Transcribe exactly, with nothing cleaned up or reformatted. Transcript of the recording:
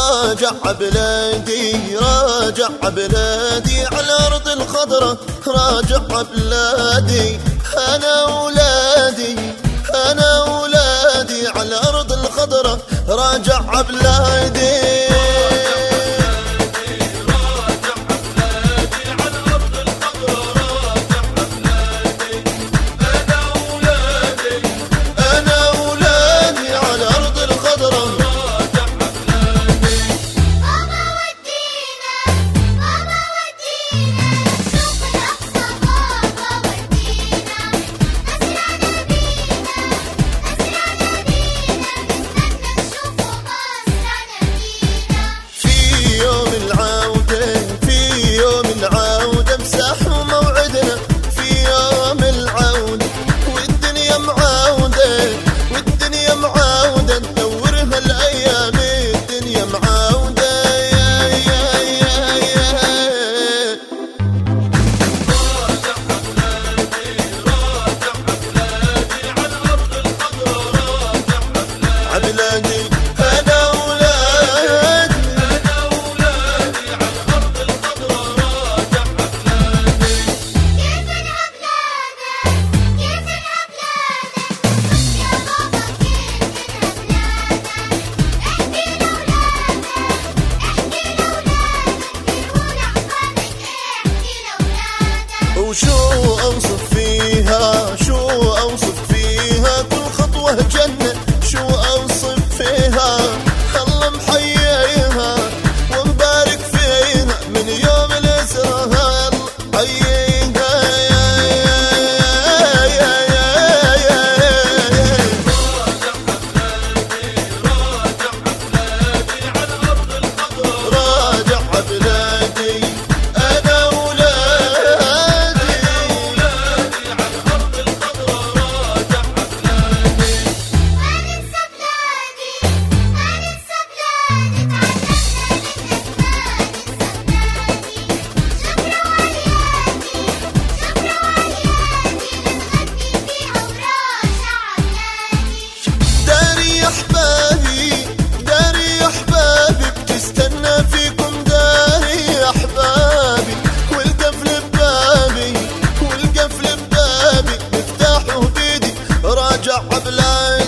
راجع بلادي راجع بلادي على الأرض الخضراء، راجع بلادي أنا ولادي أنا ولادي على الأرض الخضراء، راجع بلادي وشو أوصف فيها شو أوصف فيها كل خطوة جنة، شو أوصف فيها الله محييها ومبارك فيها من يوم الإسراء حييها. راجع بلادي راجع بلادي